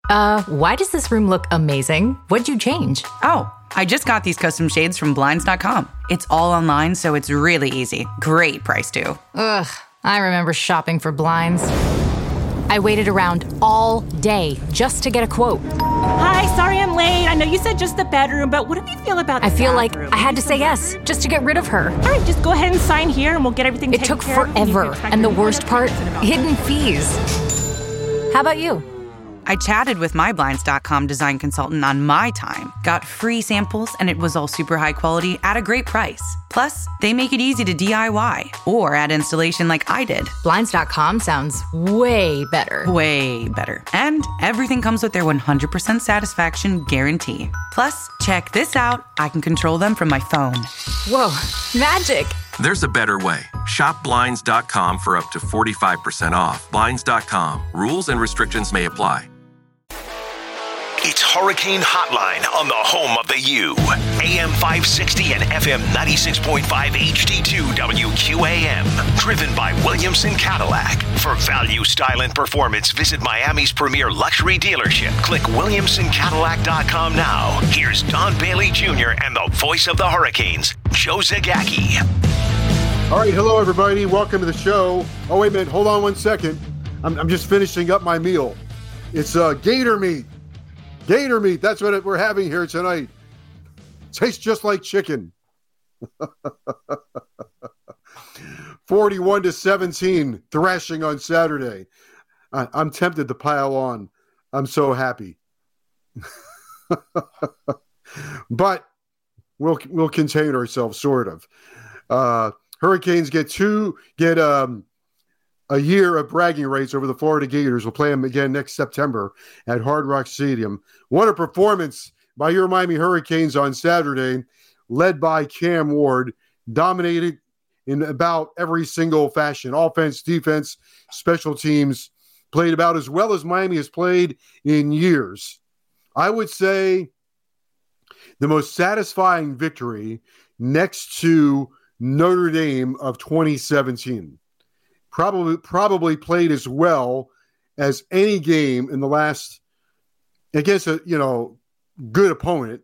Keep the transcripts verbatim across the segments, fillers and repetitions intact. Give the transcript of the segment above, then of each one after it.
Uh, why does this room look amazing? What'd you change? Oh, I just got these custom shades from Blinds dot com. It's all online, so it's really easy. Great price, too. Ugh, I remember shopping for blinds. I waited around all day just to get a quote. Hi, sorry I'm late. I know you said just the bedroom, but what do you feel about the I feel bathroom? like I had to say yes just to get rid of her. All right, just go ahead and sign here and we'll get everything It taken took care of. forever, and the worst part, hidden fees. How about you? I chatted with my Blinds dot com design consultant on my time, got free samples, and it was all super high quality at a great price. Plus, they make it easy to D I Y or add installation like I did. Blinds dot com sounds way better. Way better. And everything comes with their one hundred percent satisfaction guarantee. Plus, check this out. I can control them from my phone. Whoa, magic. There's a better way. Shop Blinds dot com for up to forty-five percent off. Blinds dot com. Rules and restrictions may apply. It's Hurricane Hotline on the home of the U. A M five sixty and F M ninety-six point five H D two W Q A M. Driven by Williamson Cadillac. For value, style, and performance, visit Miami's premier luxury dealership. Click Williamson Cadillac dot com now. Here's Don Bailey Junior and the voice of the Hurricanes, Joe Zagacki. All right, hello, everybody. Welcome to the show. Oh, wait a minute. Hold on one second. I'm, I'm just finishing up my meal. It's uh, gator meat. Gator meat, that's what we're having here tonight. Tastes just like chicken. forty-one to seventeen, thrashing on Saturday. I, I'm tempted to pile on. I'm so happy. But we'll we'll contain ourselves, sort of. Uh, Hurricanes get two, get um, a year of bragging rights over the Florida Gators. We'll play them again next September at Hard Rock Stadium. What a performance by your Miami Hurricanes on Saturday, led by Cam Ward, dominated in about every single fashion. Offense, defense, special teams, played about as well as Miami has played in years. I would say the most satisfying victory next to Notre Dame of twenty seventeen. Probably, probably played as well as any game in the last, against a you know good opponent,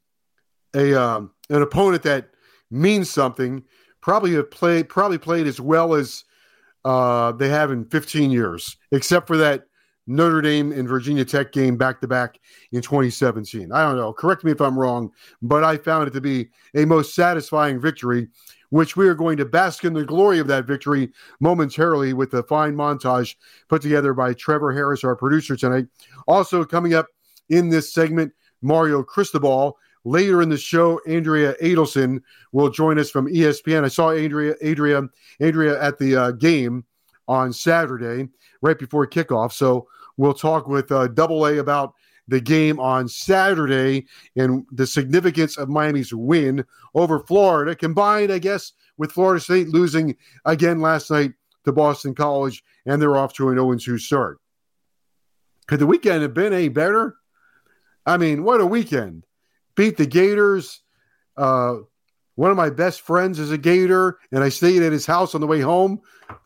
a um, an opponent that means something. Probably have played, probably played as well as uh, they have in fifteen years, except for that Notre Dame and Virginia Tech game back to back in twenty seventeen. I don't know. Correct me if I'm wrong, but I found it to be a most satisfying victory, which we are going to bask in the glory of that victory momentarily with a fine montage put together by Trevor Harris, our producer tonight. Also coming up in this segment, Mario Cristobal. Later in the show, Andrea Adelson will join us from E S P N. I saw Andrea Andrea, Andrea at the uh, game on Saturday, right before kickoff. So we'll talk with uh, Double A about the game on Saturday and the significance of Miami's win over Florida, combined, I guess, with Florida State losing again last night to Boston College, and they're off to an oh and two start. Could the weekend have been any better? I mean, what a weekend. Beat the Gators. Uh, one of my best friends is a Gator, and I stayed at his house on the way home.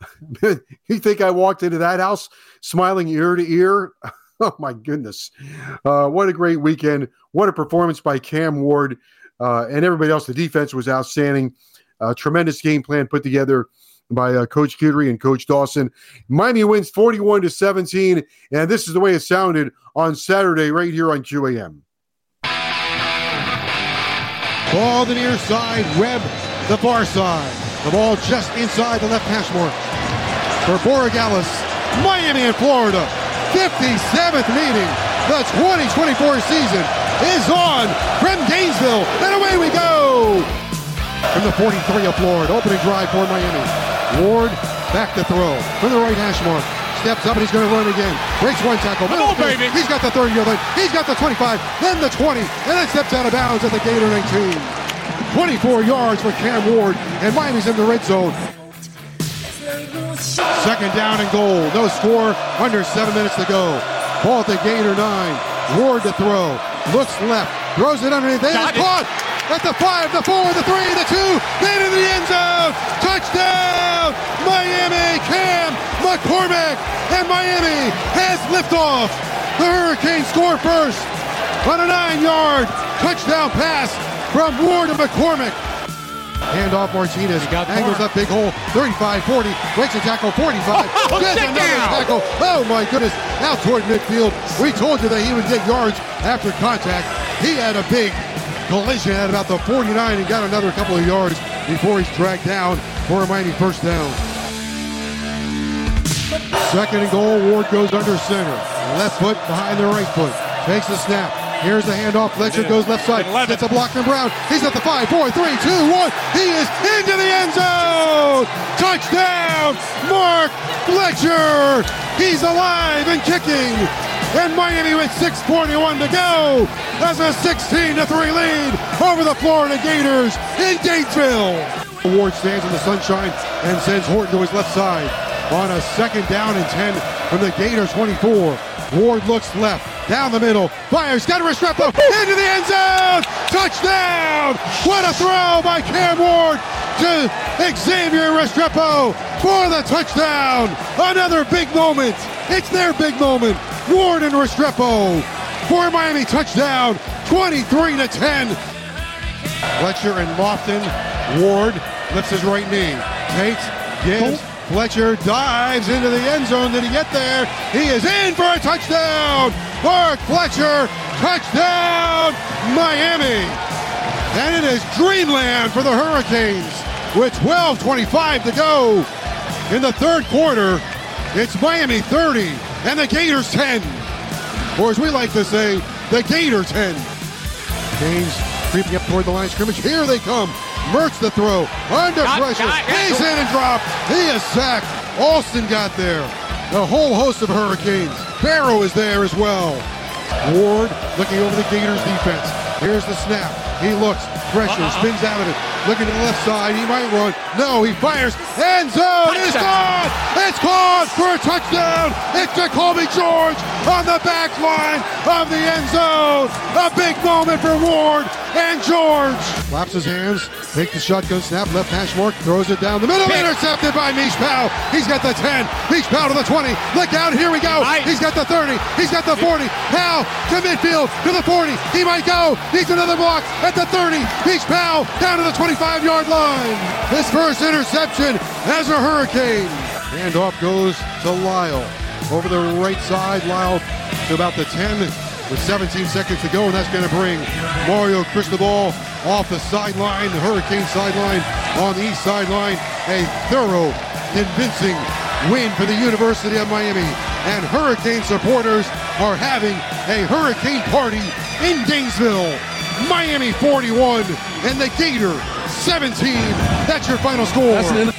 You think I walked into that house smiling ear to ear? Oh, my goodness. Uh, what a great weekend. What a performance by Cam Ward uh, and everybody else. The defense was outstanding. Uh, tremendous game plan put together by uh, Coach Guidry and Coach Dawson. Miami wins forty-one to seventeen, and this is the way it sounded on Saturday right here on Q A M. Ball the near side, Webb the far side. The ball just inside the left hash mark for Borregales. Miami and Florida, fifty-seventh meeting. The twenty twenty-four season is on from Gainesville, and away we go. From the forty-three of Florida, opening drive for Miami. Ward back to throw from the right hash mark. Steps up and he's going to run again. Breaks one tackle. Come on, baby. He's got the thirty-yard line. He's got the twenty-five, then the twenty, and then steps out of bounds at the Gator nineteen. twenty-four yards for Cam Ward, and Miami's in the red zone. Second down and goal. No score. Under seven minutes to go. Ball at the Gator nine. Ward to throw. Looks left. Throws it underneath. They are caught at the five, the four, the three, the two. Then in the end zone. Touchdown! Miami. Cam McCormick. And Miami has liftoff The Hurricanes score first on a nine-yard touchdown pass from Ward to McCormick. Handoff Martinez, angles up big hole, thirty-five forty, breaks a tackle, forty-five, oh, gets another down. tackle, oh my goodness, out toward midfield. We told you that he would get yards after contact. He had a big collision at about the forty-nine and got another couple of yards before he's dragged down for a Miami first down. Second and goal, Ward goes under center, left foot behind the right foot, takes the snap. Here's the handoff. Fletcher goes left side. Gets a block from Brown. He's at the five, four, three, two, one. He is into the end zone. Touchdown, Mark Fletcher. He's alive and kicking. And Miami with six forty-one to go has a sixteen to three lead over the Florida Gators in Gainesville. Ward stands in the sunshine and sends Horton to his left side on a second down and ten from the Gators twenty-four. Ward looks left, down the middle, fires, got Restrepo, into the end zone, touchdown! What a throw by Cam Ward to Xavier Restrepo for the touchdown! Another big moment, it's their big moment, Ward and Restrepo for Miami touchdown, twenty-three to ten. Fletcher and Lofton, Ward lifts his right knee, takes, gives, Fletcher dives into the end zone. Did he get there? He is in for a touchdown! Mark Fletcher, touchdown, Miami! And it is dreamland for the Hurricanes with twelve twenty-five to go. In the third quarter, it's Miami thirty and the Gators ten. Or as we like to say, the Gator ten. Canes creeping up toward the line of scrimmage. Here they come. Mertz the throw, under got, pressure, got, he's in and dropped, he is sacked, Alston got there, a whole host of Hurricanes, Barrow is there as well. Ward looking over the Gators defense, here's the snap, he looks, pressure, uh-uh. spins out of it, looking to the left side, he might run, no, he fires, end zone is caught, it's caught for a touchdown, it's Jacoby George on the back line of the end zone, a big moment for Ward and George. Claps his hands, takes the shotgun snap, left hash mark, throws it down the middle, Pick. intercepted by Mish Powell. He's got the ten, Mish Powell to the twenty, look out, here we go, right. He's got the thirty, he's got the forty, Powell to midfield, to the forty, he might go, needs another block at the thirty, Mish Powell down to the twenty-five-yard line. His first interception as a Hurricane. Handoff goes to Lyle, over the right side, Lyle to about the ten, with seventeen seconds to go, and that's going to bring Mario Cristobal off the sideline, the Hurricane sideline, on the east sideline. A thorough, convincing win for the University of Miami. And Hurricane supporters are having a Hurricane party in Gainesville. Miami forty-one and the Gator seventeen. That's your final score. That's an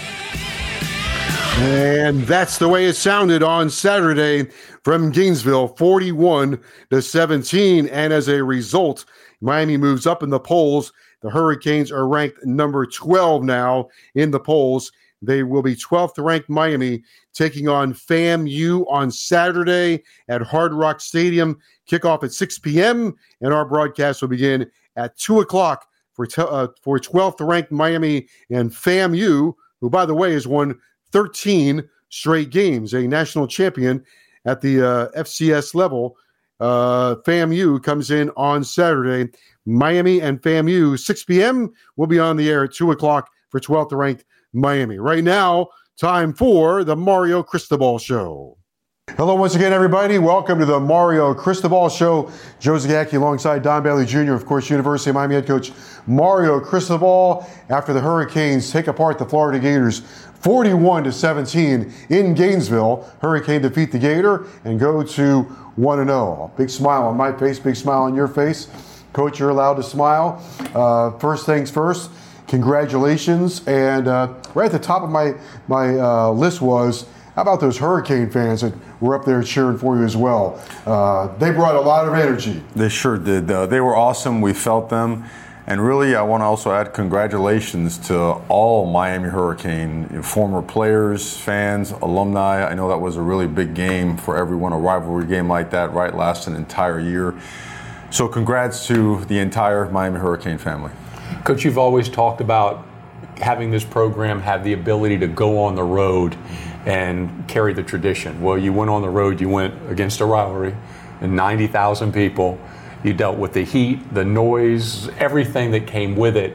And that's the way it sounded on Saturday from Gainesville, forty-one to seventeen. And as a result, Miami moves up in the polls. The Hurricanes are ranked number twelve now in the polls. They will be twelfth ranked Miami taking on FAMU on Saturday at Hard Rock Stadium. Kickoff at six p.m. and our broadcast will begin at two o'clock for te- uh, for twelfth ranked Miami and FAMU, who, by the way, has won thirteen straight games, a national champion at the uh, F C S level. Uh, FAMU comes in on Saturday. Miami and FAMU, six p.m. will be on the air at two o'clock for twelfth ranked Miami. Right now, time for the Mario Cristobal Show. Hello once again, everybody. Welcome to the Mario Cristobal Show. Joe Zagacki alongside Don Bailey Junior, of course, University of Miami head coach Mario Cristobal. After the Hurricanes take apart the Florida Gators forty-one to seventeen in Gainesville, Hurricane defeat the Gator and go to one and oh. Big smile on my face, big smile on your face. Coach, you're allowed to smile. Uh, first things first, congratulations. And uh, right at the top of my, my uh, list was, how about those Hurricane fans that were up there cheering for you as well? Uh, they brought a lot of energy. They sure did. Uh, they were awesome. We felt them. And really, I want to also add congratulations to all Miami Hurricane, former players, fans, alumni. I know that was a really big game for everyone. A rivalry game like that, right, lasts an entire year. So congrats to the entire Miami Hurricane family. Coach, you've always talked about having this program have the ability to go on the road and carry the tradition. Well, you went on the road, you went against a rivalry, and ninety thousand people. You dealt with the heat, the noise, everything that came with it.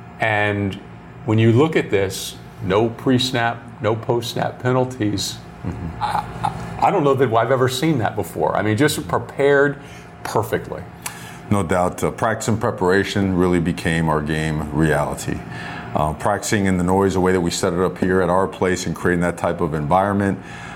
And when you look at this, no pre-snap, no post-snap penalties. Mm-hmm. I, I don't know that I've ever seen that before. I mean, just prepared perfectly. No doubt. Uh, practice and preparation really became our game reality. Uh, practicing in the noise, the way that we set it up here at our place and creating that type of environment.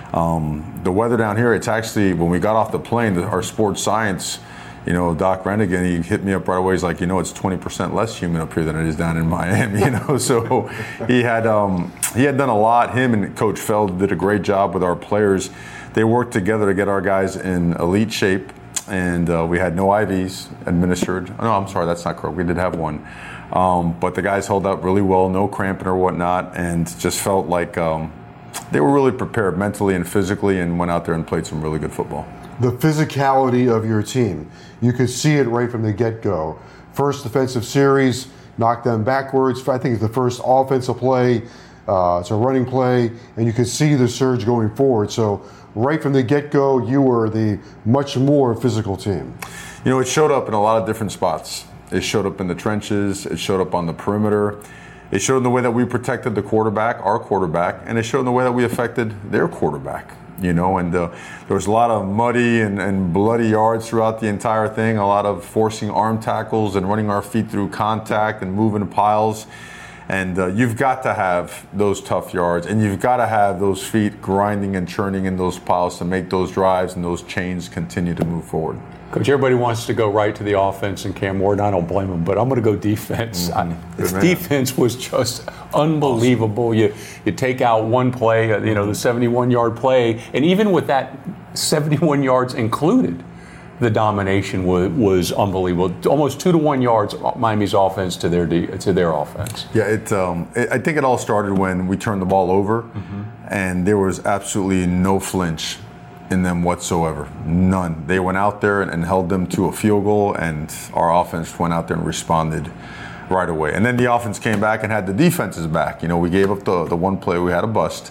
Um, the weather down here, it's actually, when we got off the plane, our sports science, you know, Doc Rennigan, he hit me up right away. He's like, you know, it's twenty percent less humid up here than it is down in Miami, you know. So he had um, he had done a lot. Him and Coach Feld did a great job with our players. They worked together to get our guys in elite shape, and uh, we had no I Vs administered. No, I'm sorry, that's not correct. We did have one. Um, but the guys held up really well, no cramping or whatnot, and just felt like um, they were really prepared mentally and physically and went out there and played some really good football. The physicality of your team. You could see it right from the get-go. First defensive series, knocked them backwards. I think it's the first offensive play. Uh, it's a running play, and you could see the surge going forward. So right from the get-go, you were the much more physical team. You know, it showed up in a lot of different spots. It showed up in the trenches. It showed up on the perimeter. It showed in the way that we protected the quarterback, our quarterback, and it showed in the way that we affected their quarterback. You know, and uh, there was a lot of muddy and, and bloody yards throughout the entire thing, a lot of forcing arm tackles and running our feet through contact and moving piles. And uh, you've got to have those tough yards, and you've got to have those feet grinding and churning in those piles to make those drives and those chains continue to move forward. Coach, everybody wants to go right to the offense and Cam Ward, and I don't blame them, but I'm going to go defense. Mm-hmm. This defense was just unbelievable. Awesome. You you take out one play, you know, the seventy-one-yard play, and even with that seventy-one yards included, the domination was, was unbelievable. Almost two to one yards Miami's offense to their to their offense. Yeah, it, um, it. I think it all started when we turned the ball over, mm-hmm. and there was absolutely no flinch in them whatsoever. None. They went out there and, and held them to a field goal, and our offense went out there and responded right away. And then the offense came back and had the defenses back. You know, we gave up the, the one play, we had a bust.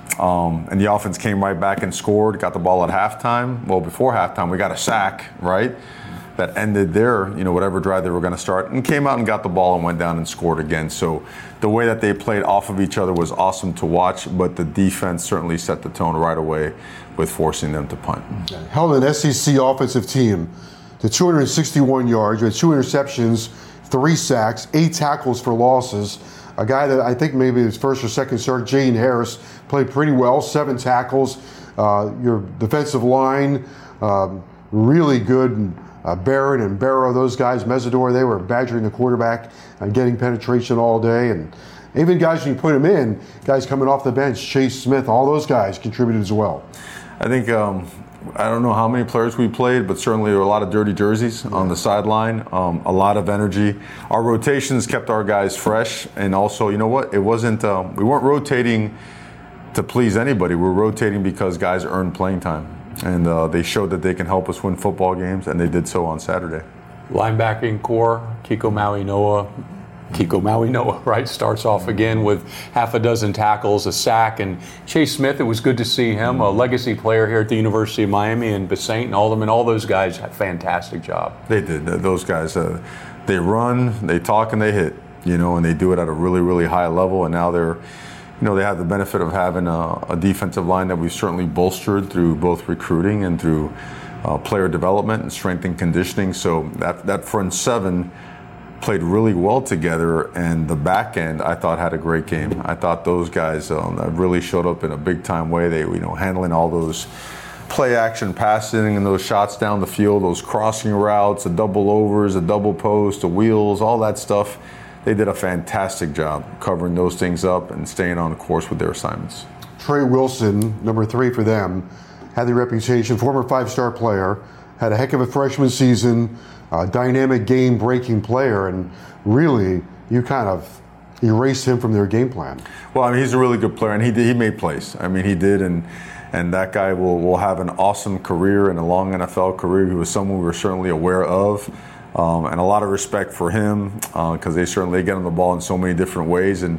Um, and the offense came right back and scored, got the ball at halftime. Well, before halftime, we got a sack, right? That ended their, you know, whatever drive they were going to start, and came out and got the ball and went down and scored again. So the way that they played off of each other was awesome to watch, but the defense certainly set the tone right away with forcing them to punt. Held an S E C offensive team to two hundred sixty-one yards, with two interceptions, three sacks, eight tackles for losses. A guy that I think maybe his first or second start, Jaden Harris, played pretty well, seven tackles. Uh, your defensive line, um, really good. Uh, Barron and Barrow, those guys, Mesidor, they were badgering the quarterback and getting penetration all day. And even guys, when you put them in, guys coming off the bench, Chase Smith, all those guys contributed as well. I think, um, I don't know how many players we played, but certainly there were a lot of dirty jerseys yeah. on the sideline, um, a lot of energy. Our rotations kept our guys fresh. And also, you know what, it wasn't, um, we weren't rotating to please anybody. We were rotating because guys earned playing time. And uh, they showed that they can help us win football games, and they did so on Saturday. Linebacking core, Kiko Maui Noah. Kiko Maui Noah, right, starts off again with half a dozen tackles, a sack, and Chase Smith, it was good to see him, a legacy player here at the University of Miami, and Basaint and Alderman, all those guys had a fantastic job. They did. Those guys, uh, they run, they talk, and they hit, you know, and they do it at a really, really high level, and now they're You know, they have the benefit of having a, a defensive line that we've certainly bolstered through both recruiting and through uh, player development and strength and conditioning. So that, that front seven played really well together, and the back end, I thought, had a great game. I thought those guys um, really showed up in a big-time way. They, you know, handling all those play action passing and those shots down the field, those crossing routes, the double overs, the double post, the wheels, all that stuff. They did a fantastic job covering those things up and staying on course with their assignments. Trey Wilson, number three for them, had the reputation, former five-star player, had a heck of a freshman season, a dynamic game-breaking player, and really, you kind of erased him from their game plan. Well, I mean, he's a really good player, and he did, he made plays. I mean, he did, and and that guy will, will have an awesome career and a long N F L career. He was someone we were certainly aware of. Um, and a lot of respect for him because uh, they certainly get on the ball in so many different ways. And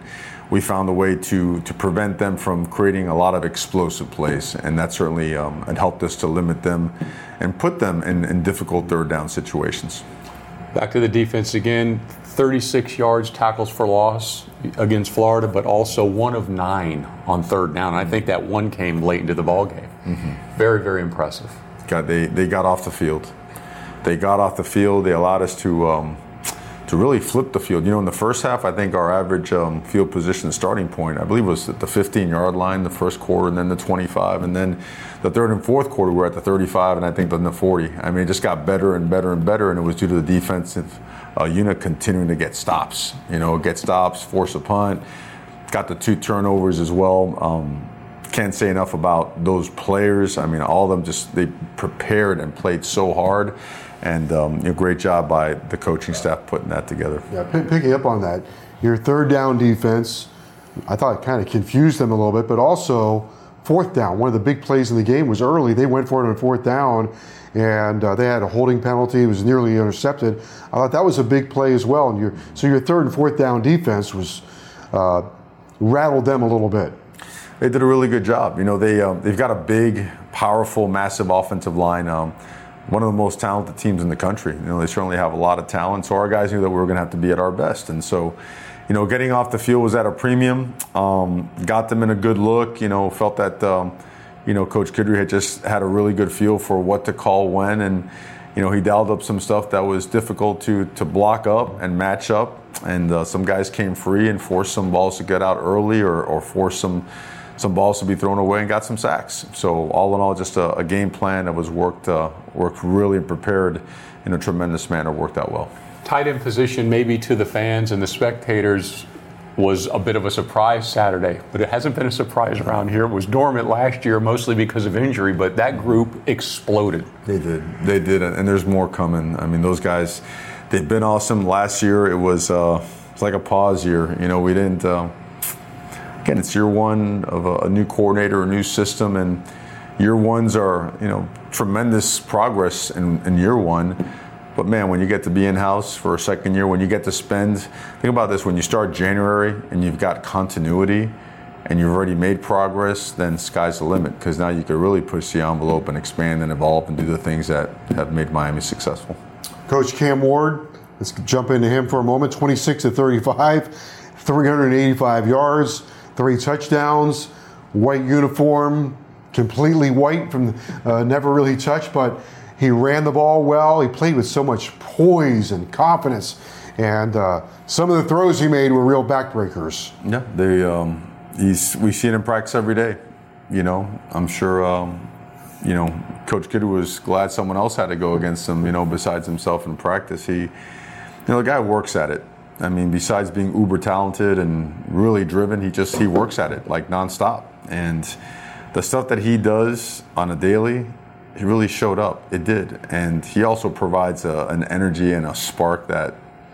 we found a way to to prevent them from creating a lot of explosive plays, and that certainly um, it helped us to limit them and put them in, in difficult third down situations. Back to the defense again, thirty-six yards tackles for loss against Florida, but also one of nine on third down. I think that one came late into the ball game. Mm-hmm. Very, very impressive. God, they, they got off the field. They got off the field. They allowed us to um, to really flip the field. You know, in the first half, I think our average um, field position starting point, I believe, was at the fifteen-yard line the first quarter, and then the twenty-five, and then the third and fourth quarter we're at the thirty-five, and I think then the forty. I mean, it just got better and better and better, and it was due to the defensive uh, unit continuing to get stops. You know, get stops, force a punt, got the two turnovers as well. Um, can't say enough about those players. I mean, all of them just, they prepared and played so hard. And um, you know, great job by the coaching staff putting that together. Yeah, p- picking up on that, your third down defense, I thought it kind of confused them a little bit, but also fourth down. One of the big plays in the game was early. They went for it on fourth down, and uh, they had a holding penalty. It was nearly intercepted. I thought that was a big play as well. And your, so your third and fourth down defense was uh, rattled them a little bit. They did a really good job. You know, they um, they've got a big, powerful, massive offensive line. Um, one of the most talented teams in the country. You know, they certainly have a lot of talent. So our guys knew that we were going to have to be at our best. And so, you know, getting off the field was at a premium. Um, got them in a good look. You know, felt that, um, you know, Coach Guidry had just had a really good feel for what to call when. And, you know, he dialed up some stuff that was difficult to to block up and match up. And uh, some guys came free and forced some balls to get out early, or, or forced some some balls to be thrown away, and got some sacks. So all in all, just a, a game plan that was worked uh, worked really prepared in a tremendous manner, worked out well. Tight end position maybe to the fans and the spectators was a bit of a surprise Saturday, but it hasn't been a surprise around here. It was dormant last year, mostly because of injury, but that group exploded. They did. They did, and there's more coming. I mean, those guys, they've been awesome. Last year, it was uh, it's like a pause year. You know, we didn't. Uh, Again, it's year one of a, a new coordinator, a new system, and year ones are, you know, tremendous progress in, in year one. But man, when you get to be in-house for a second year, when you get to spend, think about this, when you start January and you've got continuity and you've already made progress, then sky's the limit, because now you can really push the envelope and expand and evolve and do the things that have made Miami successful. Coach Cam Ward, let's jump into him for a moment. twenty-six to thirty-five, three hundred eighty-five yards. Three touchdowns, white uniform, completely white, from uh, never really touched, but he ran the ball well. He played with so much poise and confidence, and uh, some of the throws he made were real backbreakers. Yeah, they. Um, he's. We see it in practice every day. You know, I'm sure. Um, you know, Coach Guidry was glad someone else had to go against him. You know, besides himself in practice, he. You know, the guy works at it. I mean, besides being uber talented and really driven, he just he works at it like nonstop. And the stuff that he does on a daily, he really showed up. It did. And he also provides a, an energy and a spark that,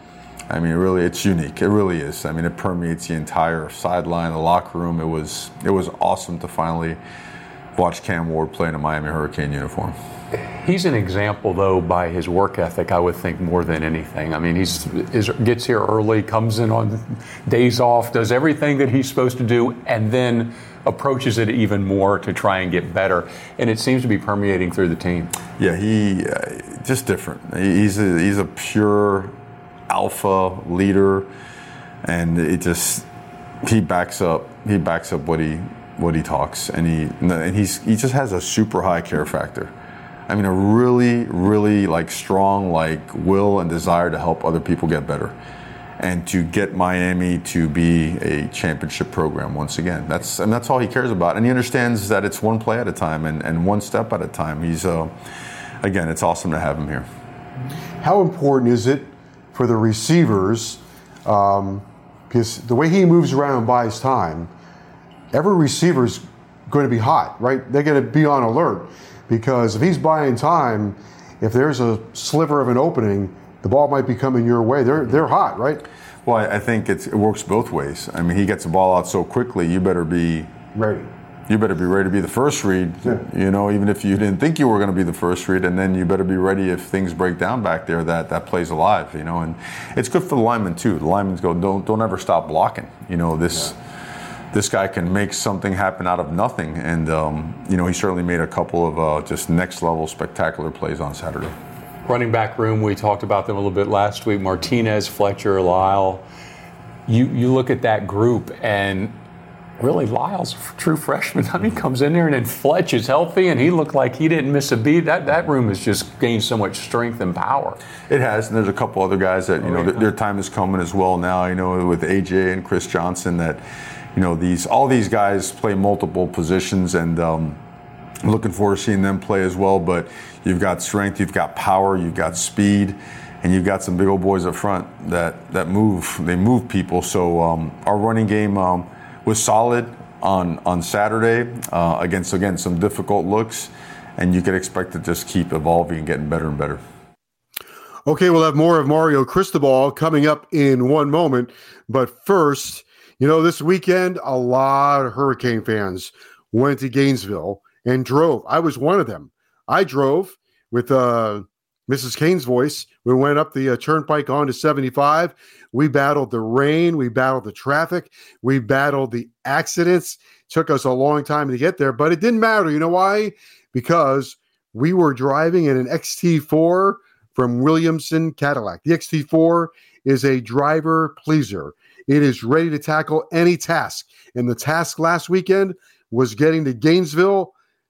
I mean, really, it's unique. It really is. I mean, it permeates the entire sideline, the locker room. It was it was awesome to finally watch Cam Ward play in a Miami Hurricane uniform. He's an example, though, by his work ethic, I would think, more than anything. I mean, he's is, gets here early, comes in on days off, does everything that he's supposed to do, and then approaches it even more to try and get better. And it seems to be permeating through the team. Yeah, he uh, just different. He's a, he's a pure alpha leader, and it just he backs up he backs up what he what he talks, and he and he's he just has a super high care factor. I mean, a really, really like strong like will and desire to help other people get better, and to get Miami to be a championship program once again. That's and that's all he cares about, and he understands that it's one play at a time and, and one step at a time. He's uh, again, it's awesome to have him here. How important is it for the receivers? Um, because the way he moves around and buys time, every receiver's going to be hot, right? They're going to be on alert. Because if he's buying time, if there's a sliver of an opening, the ball might be coming your way. They're they're hot, right? Well, I think it's, it works both ways. I mean, he gets the ball out so quickly, you better be ready. You better be ready to be the first read, yeah. You know, even if you didn't think you were going to be the first read, and then you better be ready if things break down back there, that that play's alive, you know. And it's good for the linemen, too. The linemen go, don't don't ever stop blocking. You know, this. Yeah. this guy can make something happen out of nothing. And, um, you know, he certainly made a couple of uh, just next-level spectacular plays on Saturday. Running back room, we talked about them a little bit last week. Martinez, Fletcher, Lyle. You you look at that group, and really Lyle's a true freshman. I mean, comes in there, and then Fletch is healthy, and he looked like he didn't miss a beat. That that room has just gained so much strength and power. It has, and there's a couple other guys that, you know, oh, yeah. their, their time is coming as well now, you know, with A J and Chris Johnson, that, you know, these all these guys play multiple positions, and um, looking forward to seeing them play as well. But you've got strength, you've got power, you've got speed, and you've got some big old boys up front that, that move. They move people. So um, our running game um, was solid on on Saturday uh, against, again, some difficult looks, and you could expect to just keep evolving and getting better and better. Okay, we'll have more of Mario Cristobal coming up in one moment. But first, you know, this weekend, a lot of Hurricane fans went to Gainesville and drove. I was one of them. I drove with uh, Missus Kane's voice. We went up the uh, turnpike onto seventy-five. We battled the rain. We battled the traffic. We battled the accidents. Took us a long time to get there, but it didn't matter. You know why? Because we were driving in an X T four from Williamson Cadillac. The X T four is a driver pleaser. It is ready to tackle any task. And the task last weekend was getting to Gainesville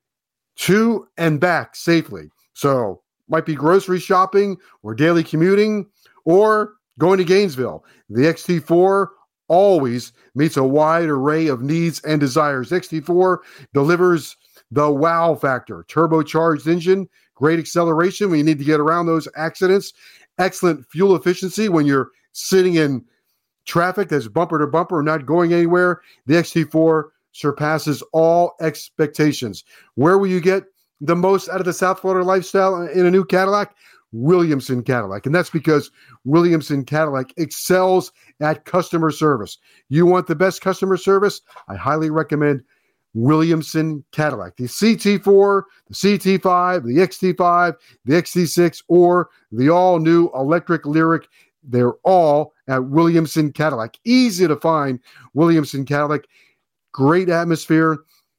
to and back safely. So might be grocery shopping or daily commuting or going to Gainesville. The X T four always meets a wide array of needs and desires. X T four delivers the wow factor, turbocharged engine, great acceleration when you need to get around those accidents, excellent fuel efficiency when you're sitting in traffic that's bumper to bumper and not going anywhere. The X T four surpasses all expectations. Where will you get the most out of the South Florida lifestyle in a new Cadillac? Williamson Cadillac. And that's because Williamson Cadillac excels at customer service. You want the best customer service? I highly recommend Williamson Cadillac. The C T four, the C T five, the X T five, the X T six, or the all-new electric Lyriq, they're all at Williamson Cadillac. Easy to find Williamson Cadillac. Great atmosphere.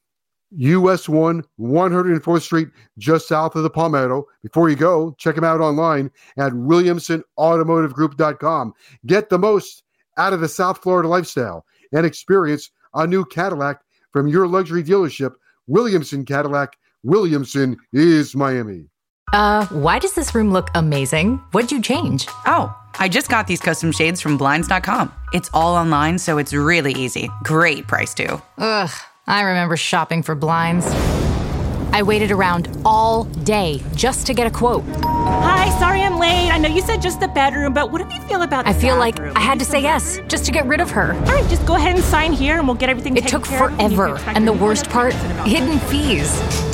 U S one, one hundred fourth Street, just south of the Palmetto. Before you go, check them out online at williamson automotive group dot com. Get the most out of the South Florida lifestyle and experience a new Cadillac from your luxury dealership, Williamson Cadillac. Williamson is Miami. Uh, why does this room look amazing? What'd you change? Oh, I just got these custom shades from blinds dot com. It's all online, so it's really easy. Great price, too. Ugh, I remember shopping for blinds. I waited around all day just to get a quote. Hi, sorry I'm late. I know you said just the bedroom, but what do you feel about the I feel bathroom? like I had to say yes just to get rid of her. All right, just go ahead and sign here and we'll get everything It taken took care of. forever, and the worst part, hidden fees.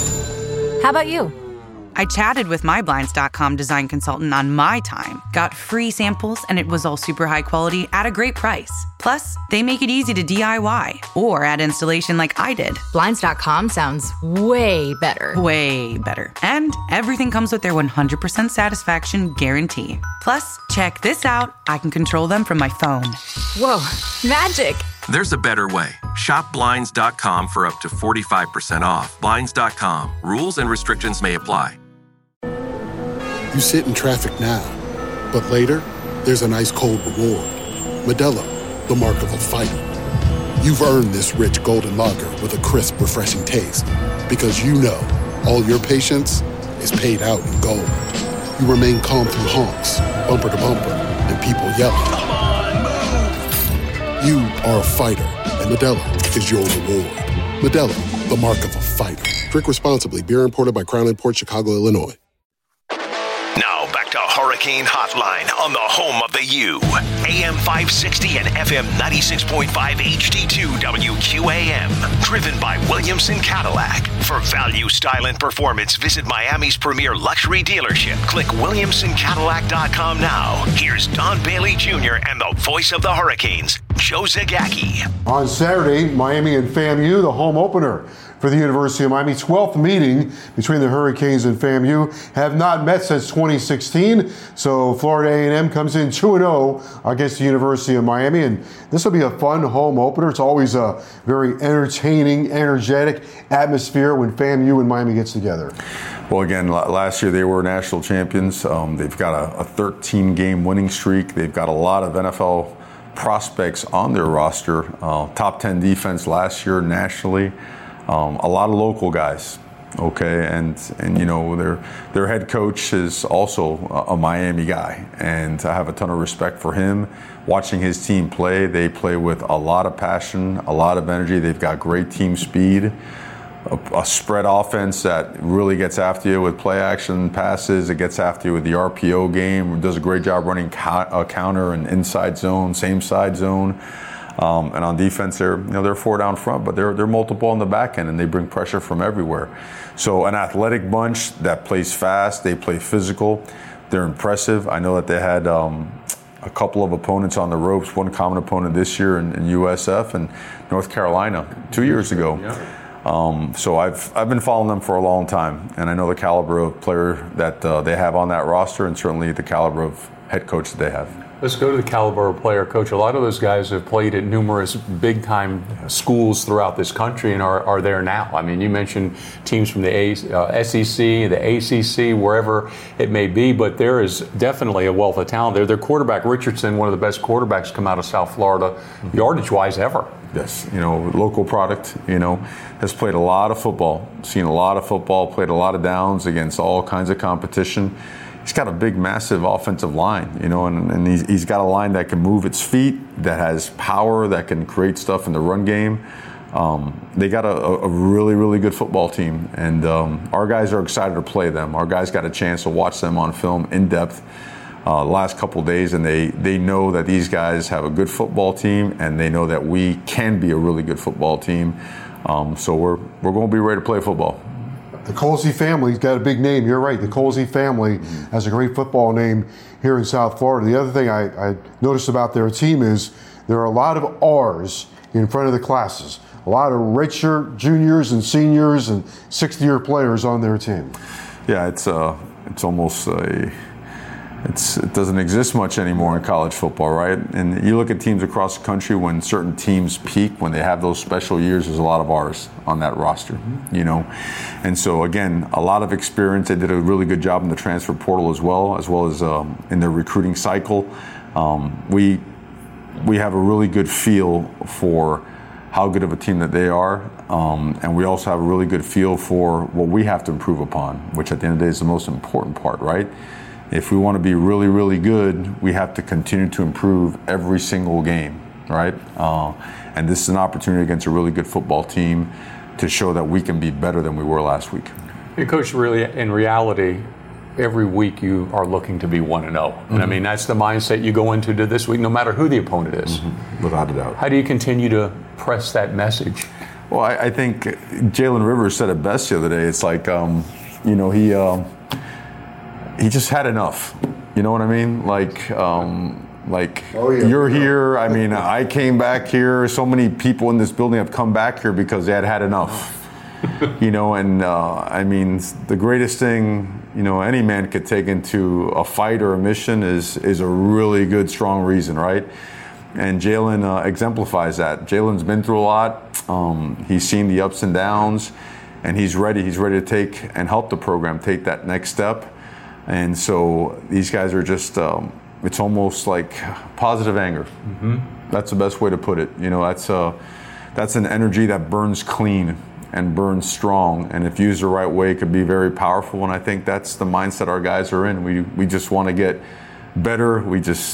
How about you? I chatted with my blinds dot com design consultant on my time, got free samples, and it was all super high quality at a great price. Plus, they make it easy to D I Y or add installation like I did. blinds dot com sounds way better. Way better. And everything comes with their one hundred percent satisfaction guarantee. Plus, check this out. I can control them from my phone. Whoa, magic. There's a better way. Shop blinds dot com for up to forty-five percent off. blinds dot com. Rules and restrictions may apply. You sit in traffic now, but later, there's an ice cold reward. Modelo, the mark of a fighter. You've earned this rich golden lager with a crisp, refreshing taste. Because you know, all your patience is paid out in gold. You remain calm through honks, bumper to bumper, and people yelling. Come on, move! You are a fighter, and Modelo is your reward. Modelo, the mark of a fighter. Drink responsibly. Beer imported by Crown Imports, Chicago, Illinois. Now back to Hurricane Hotline on the home of the U. A M five sixty and F M ninety-six point five H D two W Q A M. Driven by Williamson Cadillac. For value, style, and performance, visit Miami's premier luxury dealership. Click williamson cadillac dot com now. Here's Don Bailey Junior and the voice of the Hurricanes, Joe Zagacki. On Saturday, Miami and FAMU, the home opener. for the University of Miami. twelfth meeting between the Hurricanes and FAMU. Have not met since twenty sixteen. So Florida A and M comes in two and oh against the University of Miami. And this will be a fun home opener. It's always a very entertaining, energetic atmosphere when FAMU and Miami gets together. Well, again, last year they were national champions. Um, they've got a thirteen-game winning streak. They've got a lot of N F L prospects on their roster. Uh, top ten defense last year nationally. Um, a lot of local guys. Okay, and and you know their their head coach is also a, a Miami guy, and I have a ton of respect for him. Watching his team play, they play with a lot of passion, a lot of energy. They've got great team speed. A, a spread offense that really gets after you with play action passes. It gets after you with the R P O game. It does a great job running co- a counter and inside zone, same side zone. Um, and on defense, they're you know they're four down front, but they're they're multiple on the back end, and they bring pressure from everywhere. So an athletic bunch that plays fast. They play physical. They're impressive. I know that they had um, a couple of opponents on the ropes. One common opponent this year in, in U S F and North Carolina two years ago. Yeah. Um, so I've I've been following them for a long time, and I know the caliber of player that uh, they have on that roster, and certainly the caliber of head coach that they have. Let's go to the caliber of player, Coach. A lot of those guys have played at numerous big-time schools throughout this country and are, are there now. I mean, you mentioned teams from the A, uh, S E C, the A C C, wherever it may be, but there is definitely a wealth of talent there. Their quarterback, Richardson, one of the best quarterbacks come out of South Florida, yardage-wise ever. Yes, you know, local product, you know, has played a lot of football, seen a lot of football, played a lot of downs against all kinds of competition. He's got a big, massive offensive line, you know, and, and he's, he's got a line that can move its feet, that has power, that can create stuff in the run game. Um, they got a, a really, really good football team, and um, our guys are excited to play them. Our guys got a chance to watch them on film in depth uh, the last couple of days, and they, they know that these guys have a good football team, and they know that we can be a really good football team. Um, so we're we're going to be ready to play football. The Colsey family's got a big name. You're right. The Colsey family has a great football name here in South Florida. The other thing I, I noticed about their team is there are a lot of R's in front of the classes. A lot of redshirt juniors and seniors and sixth-year players on their team. Yeah, it's uh, it's almost a. It's, it doesn't exist much anymore in college football, right? And you look at teams across the country, when certain teams peak, when they have those special years, there's a lot of R's on that roster, you know? And so, again, a lot of experience. They did a really good job in the transfer portal as well, as well as um, in their recruiting cycle. Um, we we have a really good feel for how good of a team that they are, um, and we also have a really good feel for what we have to improve upon, which at the end of the day is the most important part, right? If we want to be really, really good, we have to continue to improve every single game, right? Uh, and this is an opportunity against a really good football team to show that we can be better than we were last week. Hey, Coach, really, in reality, every week you are looking to be one and oh. Mm-hmm. And I mean, that's the mindset you go into this week, no matter who the opponent is. Mm-hmm. Without a doubt. How do you continue to press that message? Well, I, I think Jalen Rivers said it best the other day. It's like, um, you know, he... Um, He just had enough. You know what I mean? Like, um, like oh, yeah. You're here. I mean, I came back here. So many people in this building have come back here because they had had enough. You know, and uh, I mean, the greatest thing, you know, any man could take into a fight or a mission is is a really good, strong reason, right? And Jalen uh, exemplifies that. Jalen's been through a lot. Um, he's seen the ups and downs, and he's ready. He's ready to take and help the program take that next step. And so these guys are just, um, it's almost like positive anger. Mm-hmm. That's the best way to put it. You know, that's a, that's an energy that burns clean and burns strong. And if used the right way, it could be very powerful. And I think that's the mindset our guys are in. We we just want to get better. We just,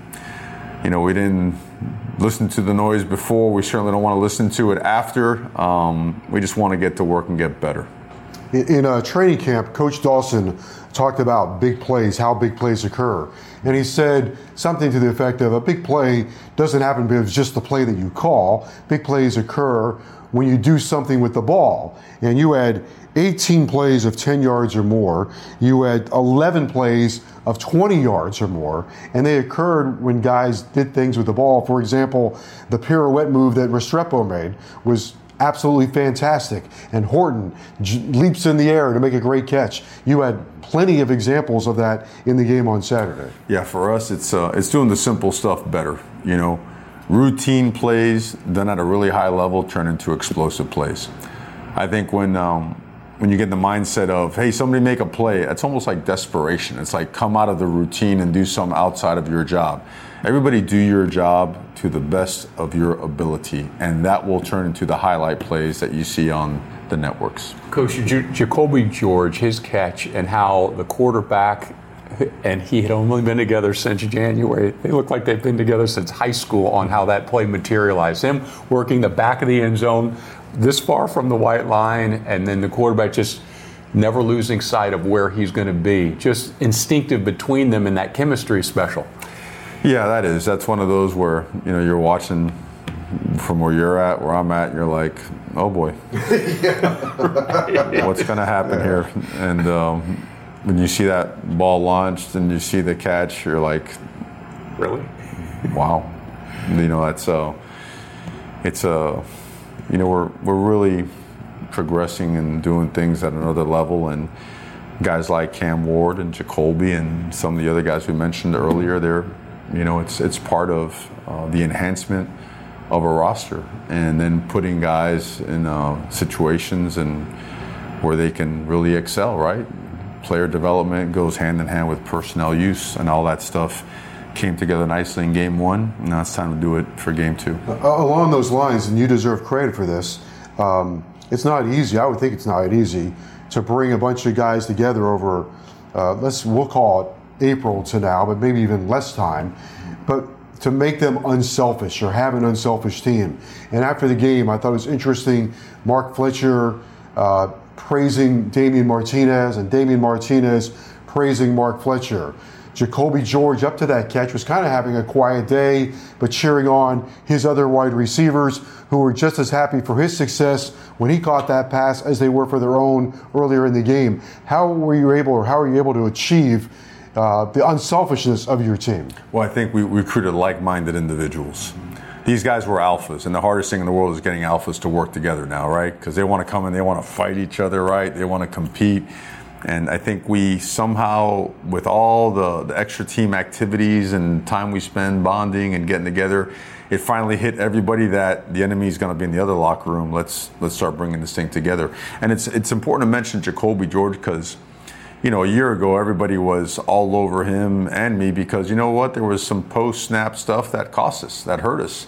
you know, we didn't listen to the noise before. We certainly don't want to listen to it after. Um, we just want to get to work and get better. In, in a training camp, Coach Dawson talked about big plays, how big plays occur. And he said something to the effect of a big play doesn't happen because it's just the play that you call. Big plays occur when you do something with the ball. And you had eighteen plays of ten yards or more. You had eleven plays of twenty yards or more. And they occurred when guys did things with the ball. For example, the pirouette move that Restrepo made was absolutely fantastic, and Horton j- leaps in the air to make a great catch. You had plenty of examples of that in the game on Saturday. Yeah, for us, it's uh, it's doing the simple stuff better. You know, routine plays done at a really high level turn into explosive plays. I think when um, when you get the mindset of, hey, somebody make a play, it's almost like desperation. It's like come out of the routine and do something outside of your job. Everybody do your job to the best of your ability, and that will turn into the highlight plays that you see on the networks. Coach, J- Jacoby George, his catch, and how the quarterback and he had only been together since January. They look like they've been together since high school on how that play materialized. Him working the back of the end zone this far from the white line, and then the quarterback just never losing sight of where he's going to be. Just instinctive between them, and that chemistry is special. Yeah, that is. That's one of those where, you know, you're watching from where you're at, where I'm at, and you're like, oh boy, what's going to happen here? And um, when you see that ball launched and you see the catch, you're like, really? Wow. You know, that's uh, it's a, uh, you know, we're we're really progressing and doing things at another level, and guys like Cam Ward and Jacoby and some of the other guys we mentioned earlier, they're, you know, it's it's part of uh, the enhancement of a roster, and then putting guys in uh, situations and where they can really excel, right? Player development goes hand in hand with personnel use, and all that stuff came together nicely in game one. Now it's time to do it for game two. Uh, along those lines, and you deserve credit for this, um, it's not easy. I would think it's not easy to bring a bunch of guys together over, uh, let's we'll call it April to now, but maybe even less time, but to make them unselfish or have an unselfish team. And after the game, I thought it was interesting, Mark Fletcher uh, praising Damian Martinez and Damian Martinez praising Mark Fletcher. Jacoby George, up to that catch, was kind of having a quiet day, but cheering on his other wide receivers who were just as happy for his success when he caught that pass as they were for their own earlier in the game. How were you able, or how are you able to achieve uh, the unselfishness of your team? Well, I think we recruited like-minded individuals. These guys were alphas, and the hardest thing in the world is getting alphas to work together now, right? Because they want to come in, they want to fight each other, right? They want to compete. And I think we somehow, with all the, the extra team activities and time we spend bonding and getting together, it finally hit everybody that the enemy is going to be in the other locker room. Let's let's start bringing this thing together. And it's it's important to mention Jacoby George because, you know, a year ago everybody was all over him and me because, you know what, there was some post-snap stuff that cost us, that hurt us.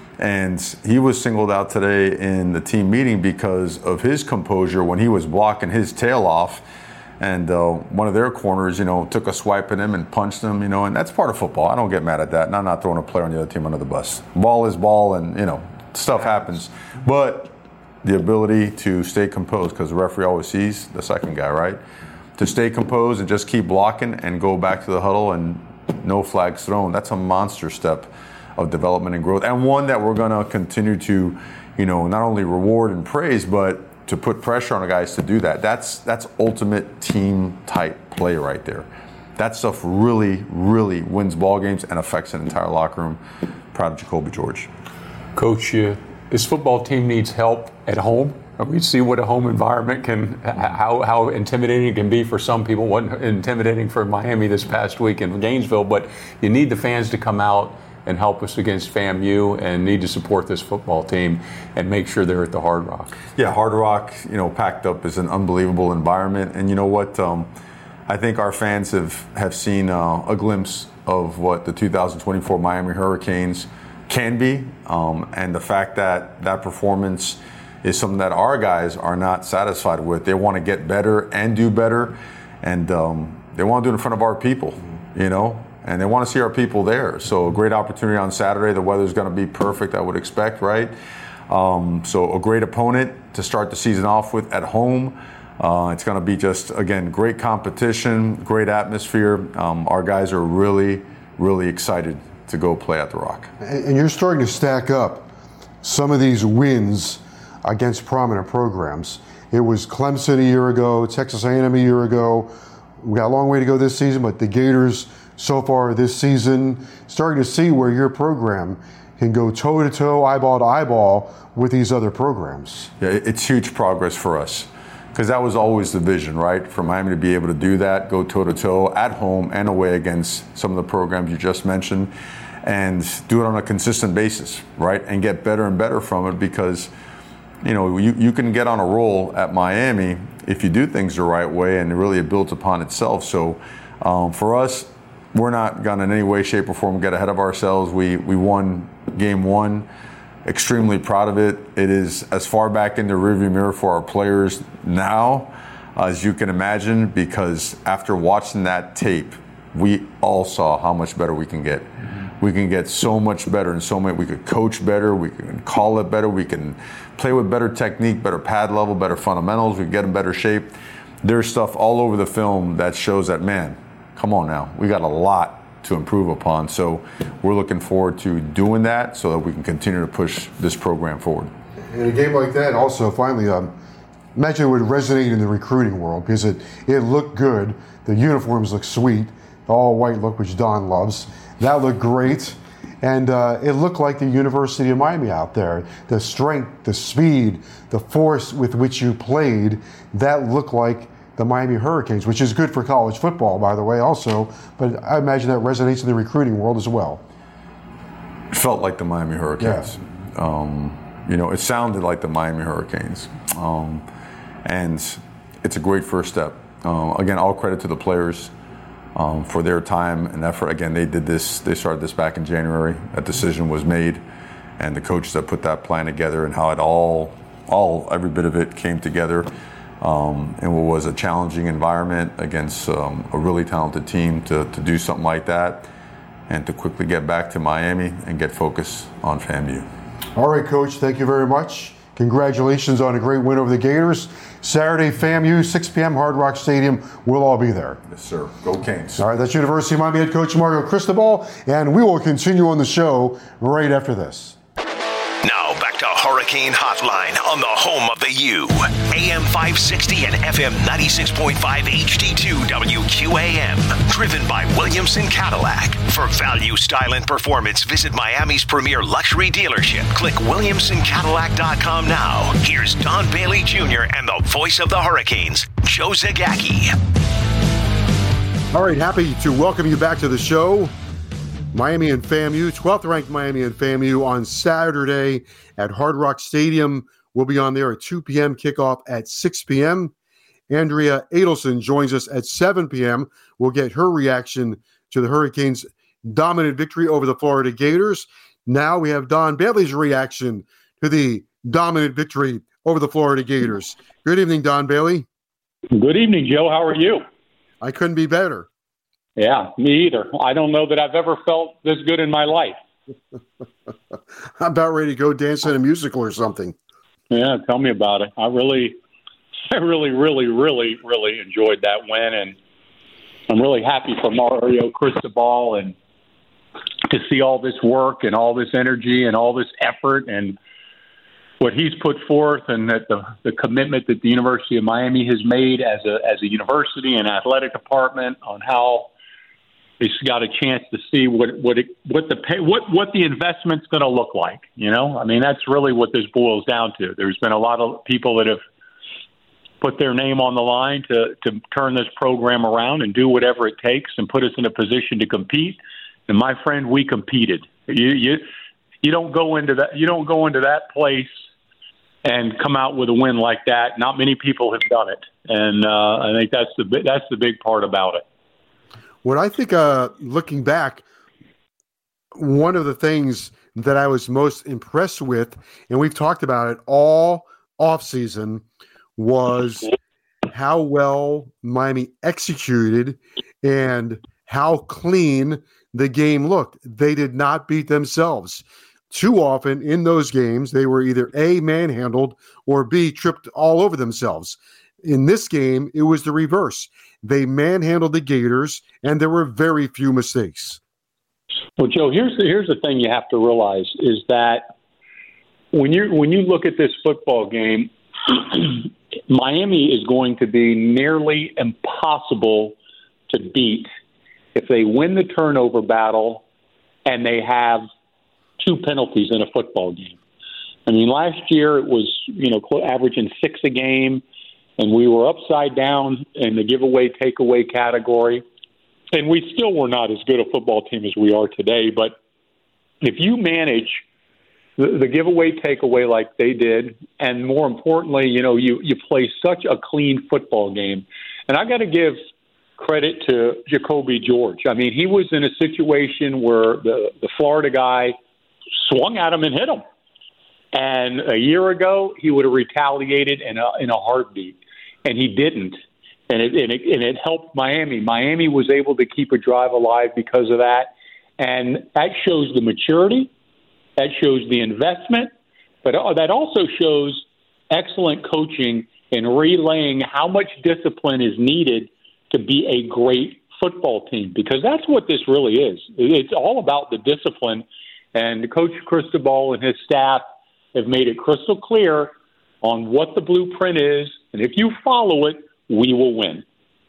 And he was singled out today in the team meeting because of his composure when he was blocking his tail off. And uh, one of their corners, you know, took a swipe at him and punched him, you know, and that's part of football. I don't get mad at that. And I'm not throwing a player on the other team under the bus. Ball is ball, and, you know, stuff happens. But the ability to stay composed, because the referee always sees the second guy, right? To stay composed and just keep blocking and go back to the huddle and no flags thrown. That's a monster step of development and growth, and one that we're going to continue to, you know, not only reward and praise, but to put pressure on the guys to do that. That's that's ultimate team type play right there. That stuff really, really wins ball games and affects an entire locker room. Proud of Jacoby George. Coach, uh, this football team needs help at home. We see what a home environment can, how how intimidating it can be for some people. It wasn't intimidating for Miami this past week in Gainesville, but you need the fans to come out and help us against FAMU, and need to support this football team and make sure they're at the Hard Rock. Yeah, Hard Rock, you know, packed up is an unbelievable environment. And you know what? Um, I think our fans have, have seen uh, a glimpse of what the two thousand twenty-four Miami Hurricanes can be. Um, and the fact that that performance is something that our guys are not satisfied with. They want to get better and do better. And um, they want to do it in front of our people, you know. And they want to see our people there. So a great opportunity on Saturday. The weather's going to be perfect, I would expect, right? Um, so a great opponent to start the season off with at home. Uh, it's going to be just, again, great competition, great atmosphere. Um, our guys are really, really excited to go play at the Rock. And you're starting to stack up some of these wins against prominent programs. It was Clemson a year ago, Texas A and M a year ago. We got a long way to go this season, but the Gators so far this season, starting to see where your program can go toe-to-toe, eyeball to eyeball with these other programs. Yeah, it's huge progress for us because that was always the vision, right? For Miami to be able to do that, go toe-to-toe at home and away against some of the programs you just mentioned, and do it on a consistent basis, right? And get better and better from it because, you know, you, you can get on a roll at Miami if you do things the right way, and really it builds upon itself. So um, for us, we're not going to in any way, shape, or form get ahead of ourselves. We we won game one. Extremely proud of it. It is as far back in the rearview mirror for our players now as you can imagine, because after watching that tape, we all saw how much better we can get. Mm-hmm. We can get so much better and so many. We could coach better. We can call it better. We can play with better technique, better pad level, better fundamentals. We can get in better shape. There's stuff all over the film that shows that, man, come on now. We got a lot to improve upon. So we're looking forward to doing that so that we can continue to push this program forward. In a game like that, also, finally, um, imagine it would resonate in the recruiting world because it, it looked good. The uniforms look sweet. The all-white look, which Don loves. That looked great. And uh, it looked like the University of Miami out there. The strength, the speed, the force with which you played, that looked like the Miami Hurricanes, which is good for college football, by the way, also. But I imagine that resonates in the recruiting world as well. It felt like the Miami Hurricanes. Yeah. Um, you know, it sounded like the Miami Hurricanes. Um, and it's a great first step. Uh, again, all credit to the players um, for their time and effort. Again, they did this, they started this back in January. That decision was made. And the coaches that put that plan together and how it all, all every bit of it came together. Um, and what was a challenging environment against um, a really talented team to, to do something like that and to quickly get back to Miami and get focused on FAMU. All right, Coach, thank you very much. Congratulations on a great win over the Gators. Saturday, FAMU, six p.m., Hard Rock Stadium. We'll all be there. Yes, sir. Go Canes. All right, that's University of Miami head coach Mario Cristobal, and we will continue on the show right after this. Now back to Hurricane Hotline on the home of the U. A M five sixty and F M ninety-six point five H D two W Q A M. Driven by Williamson Cadillac. For value, style, and performance, visit Miami's premier luxury dealership. Click williamson cadillac dot com now. Here's Don Bailey Junior and the voice of the Hurricanes, Joe Zagacki. All right, happy to welcome you back to the show. Miami and FAMU, twelfth ranked Miami and FAMU on Saturday at Hard Rock Stadium. We'll be on there at two p.m., kickoff at six p.m. Andrea Adelson joins us at seven p.m. We'll get her reaction to the Hurricanes' dominant victory over the Florida Gators. Now we have Don Bailey's reaction to the dominant victory over the Florida Gators. Good evening, Don Bailey. Good evening, Joe. How are you? I couldn't be better. Yeah, me either. I don't know that I've ever felt this good in my life. I'm about ready to go dance in a musical or something. Yeah, tell me about it. I really, I really, really, really, really enjoyed that win, and I'm really happy for Mario Cristobal and to see all this work and all this energy and all this effort and what he's put forth, and that the, the commitment that the University of Miami has made as a as a university and athletic department on how it's got a chance to see what what it, what the pay, what what the investment's going to look like. You know, I mean, that's really what this boils down to. There's been a lot of people that have put their name on the line to to turn this program around and do whatever it takes and put us in a position to compete. And my friend, we competed. You you you don't go into that you don't go into that place and come out with a win like that. Not many people have done it, and uh, I think that's the that's the big part about it. What I think, uh, looking back, one of the things that I was most impressed with, and we've talked about it all offseason, was how well Miami executed and how clean the game looked. They did not beat themselves. Too often in those games, they were either A, manhandled, or B, tripped all over themselves. In this game, it was the reverse. They manhandled the Gators, and there were very few mistakes. Well, Joe, here's the, here's the thing you have to realize is that when you when you look at this football game, Miami is going to be nearly impossible to beat if they win the turnover battle and they have two penalties in a football game. I mean, last year it was, you know, averaging six a game, and we were upside down in the giveaway takeaway category. And we still were not as good a football team as we are today. But if you manage the, the giveaway takeaway like they did, and more importantly, you know, you, you play such a clean football game. And I got to give credit to Jacoby George. I mean, he was in a situation where the, the Florida guy swung at him and hit him. And a year ago, he would have retaliated in a, in a heartbeat, and he didn't. And it, and, it, and it helped Miami. Miami was able to keep a drive alive because of that. And that shows the maturity. That shows the investment. But that also shows excellent coaching in relaying how much discipline is needed to be a great football team, because that's what this really is. It's all about the discipline. And Coach Cristobal and his staff have made it crystal clear on what the blueprint is. And if you follow it, we will win.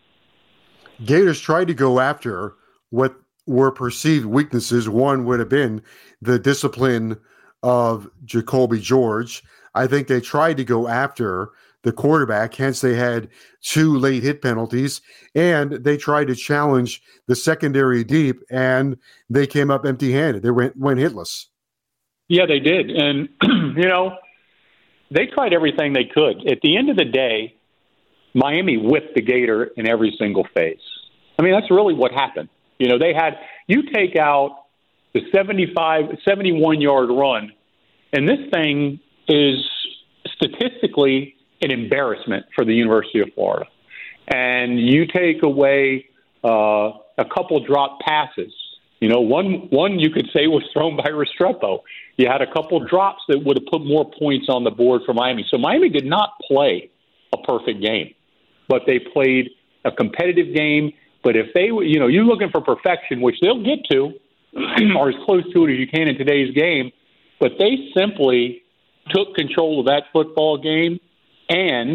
Gators tried to go after what were perceived weaknesses. One would have been the discipline of Jacoby George. I think they tried to go after the quarterback, hence they had two late hit penalties, and they tried to challenge the secondary deep, and they came up empty-handed. They went, went hitless. Yeah, they did. And, you know, they tried everything they could. At the end of the day, Miami whipped the Gator in every single phase. I mean, that's really what happened. You know, they had – you take out the seventy-five, seventy-one-yard run, and this thing is statistically an embarrassment for the University of Florida. And you take away uh, a couple drop passes. You know, one one you could say was thrown by Restrepo. You had a couple drops that would have put more points on the board for Miami. So Miami did not play a perfect game, but they played a competitive game. But if they, you know, you're looking for perfection, which they'll get to, or as close to it as you can in today's game, but they simply took control of that football game, and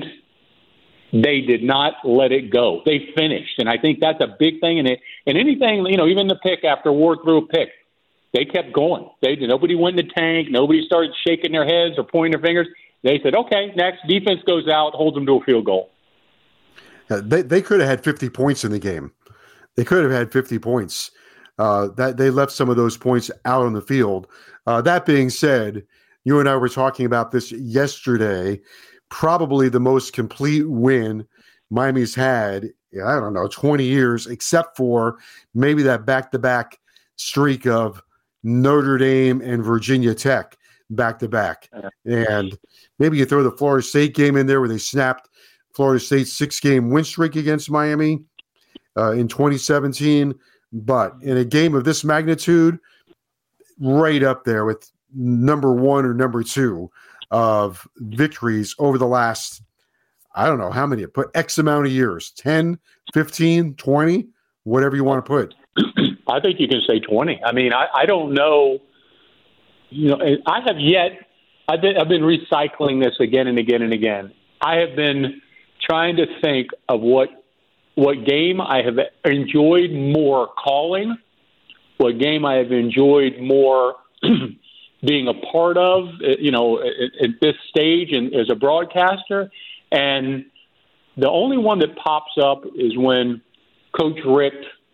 they did not let it go. They finished, and I think that's a big thing. And it, and anything, you know, even the pick after Ward threw a pick, they kept going. They nobody went in the tank. Nobody started shaking their heads or pointing their fingers. They said, "Okay, next." Defense goes out, holds them to a field goal. Yeah, they they could have had fifty points in the game. They could have had fifty points. Uh, that they left some of those points out on the field. Uh, that being said, you and I were talking about this yesterday. Probably the most complete win Miami's had, I don't know, twenty years, except for maybe that back-to-back streak of Notre Dame and Virginia Tech back-to-back. And maybe you throw the Florida State game in there where they snapped Florida State's six-game win streak against Miami uh, in twenty seventeen. But in a game of this magnitude, right up there with number one or number two of victories over the last, I don't know how many, put X amount of years, ten, fifteen, twenty, whatever you want to put. I think you can say twenty. I mean, I, I don't know. You know, I have yet, I've been, I've been recycling this again and again and again. I have been trying to think of what what game I have enjoyed more calling, what game I have enjoyed more being a part of, you know, at, at this stage and as a broadcaster. And the only one that pops up is when Coach Rick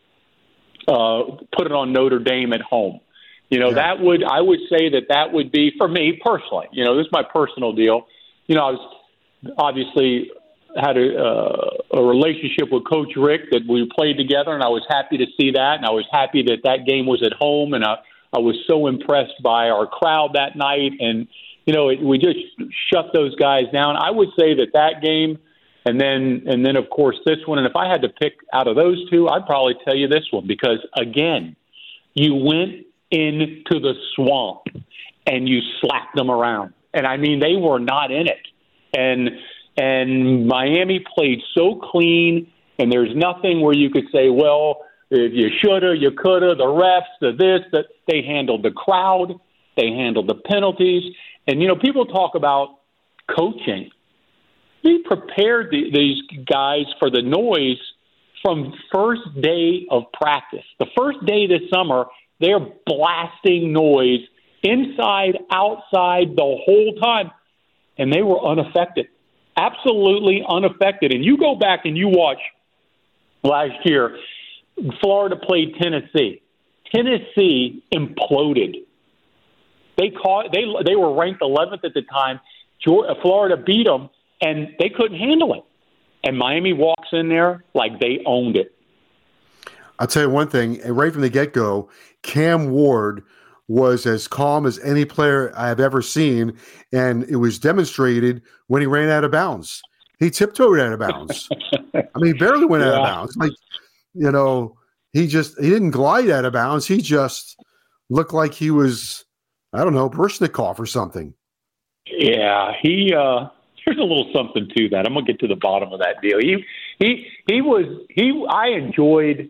uh, put it on Notre Dame at home. You know, yeah. that would, I would say that that would be, for me personally, you know, this is my personal deal. You know, I was obviously had a, uh, a relationship with Coach Rick that we played together, and I was happy to see that. And I was happy that that game was at home, and I, I was so impressed by our crowd that night. And, you know, it, we just shut those guys down. I would say that that game, and then, and then of course, this one. And if I had to pick out of those two, I'd probably tell you this one, because, again, you went into the swamp and you slapped them around. And, I mean, they were not in it. And and Miami played so clean, and there's nothing where you could say, well, if you shoulda, you coulda, the refs, the this, that. They handled the crowd. They handled the penalties. And, you know, people talk about coaching. We prepared the, these guys for the noise from first day of practice. The first day this summer, they're blasting noise inside, outside, the whole time, and they were unaffected, absolutely unaffected. And you go back and you watch last year, Florida played Tennessee. Tennessee imploded. They caught. They they were ranked eleventh at the time. Florida beat them, and they couldn't handle it. And Miami walks in there like they owned it. I'll tell you one thing. Right from the get-go, Cam Ward was as calm as any player I have ever seen, and it was demonstrated when he ran out of bounds. He tiptoed out of bounds. I mean, he barely went yeah. out of bounds. Like, you know, he just he didn't glide out of bounds. He just looked like he was, I don't know, Baryshnikov or something. Yeah, he. Uh, there's a little something to that. I'm gonna get to the bottom of that deal. He, he, he was. He. I enjoyed.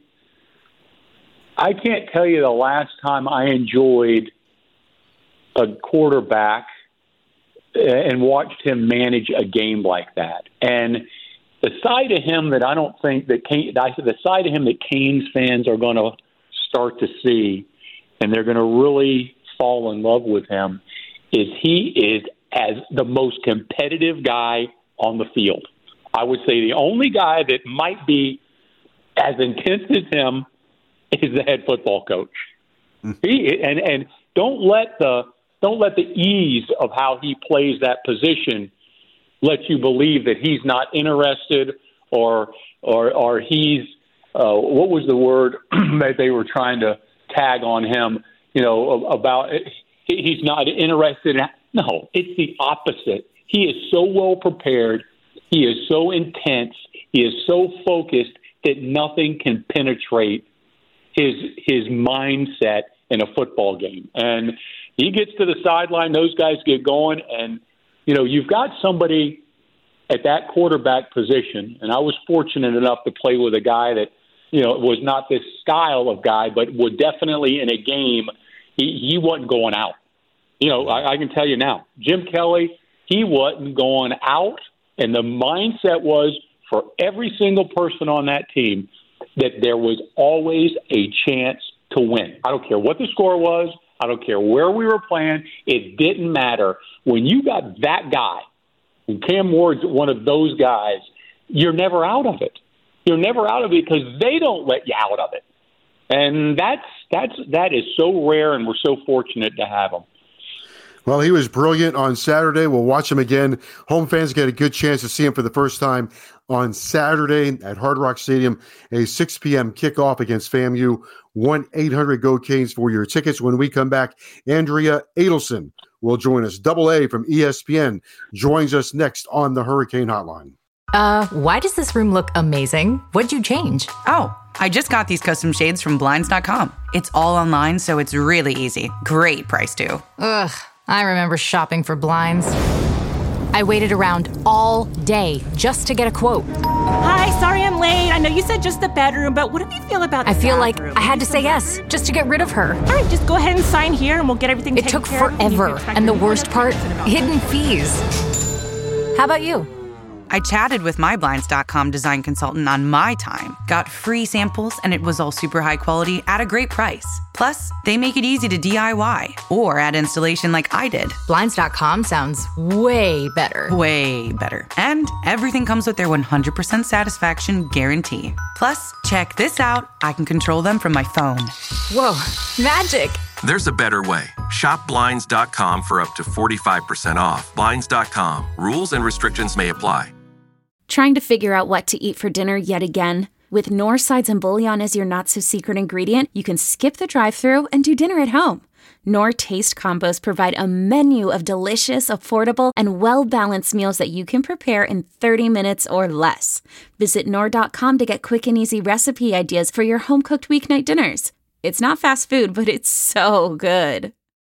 I can't tell you the last time I enjoyed a quarterback and watched him manage a game like that. And the side of him that I don't think that Kane, the side of him that Canes fans are going to start to see, and they're going to really fall in love with him, is he is as the most competitive guy on the field. I would say the only guy that might be as intense as him is the head football coach. Mm. He and and don't let the don't let the ease of how he plays that position let you believe that he's not interested or or or he's uh, what was the word that they were trying to tag on him? You know about he's not interested in. No, it's the opposite. He is so well prepared. He is so intense. He is so focused that nothing can penetrate his his mindset in a football game. And he gets to the sideline, those guys get going, and, you know, you've got somebody at that quarterback position, and I was fortunate enough to play with a guy that, you know, was not this style of guy, but would definitely in a game, he, he wasn't going out. You know, I, I can tell you now, Jim Kelly, he wasn't going out, and the mindset was for every single person on that team that there was always a chance to win. I don't care what the score was. I don't care where we were playing. It didn't matter. When you got that guy, and Cam Ward's one of those guys, you're never out of it. You're never out of it because they don't let you out of it. And that's that's that is so rare, and we're so fortunate to have him. Well, he was brilliant on Saturday. We'll watch him again. Home fans get a good chance to see him for the first time on Saturday at Hard Rock Stadium, a six p.m. kickoff against FAMU. one eight hundred go Canes for your tickets. When we come back, Andrea Adelson will join us. Double A from E S P N joins us next on the Hurricane Hotline. Uh, why does this room look amazing? What'd you change? Oh, I just got these custom shades from Blinds dot com. It's all online, so it's really easy. Great price, too. Ugh. I remember shopping for blinds. I waited around all day just to get a quote. Hi, sorry I'm late. I know you said just the bedroom, but what do you feel about the I feel bathroom? like I had to say yes just to get rid of her. All right, just go ahead and sign here and we'll get everything It taken took care of. forever, and the worst part, hidden fees. How about you? I chatted with my Blinds dot com design consultant on my time, got free samples, and it was all super high quality at a great price. Plus, they make it easy to D I Y or add installation like I did. Blinds dot com sounds way better. Way better. And everything comes with their one hundred percent satisfaction guarantee. Plus, check this out. I can control them from my phone. Whoa, magic. There's a better way. Shop Blinds dot com for up to forty-five percent off. Blinds dot com. Rules and restrictions may apply. Trying to figure out what to eat for dinner yet again? With Knorr Sides and Bouillon as your not-so-secret ingredient, you can skip the drive-thru and do dinner at home. Knorr Taste Combos provide a menu of delicious, affordable, and well-balanced meals that you can prepare in thirty minutes or less. Visit Knorr dot com to get quick and easy recipe ideas for your home-cooked weeknight dinners. It's not fast food, but it's so good.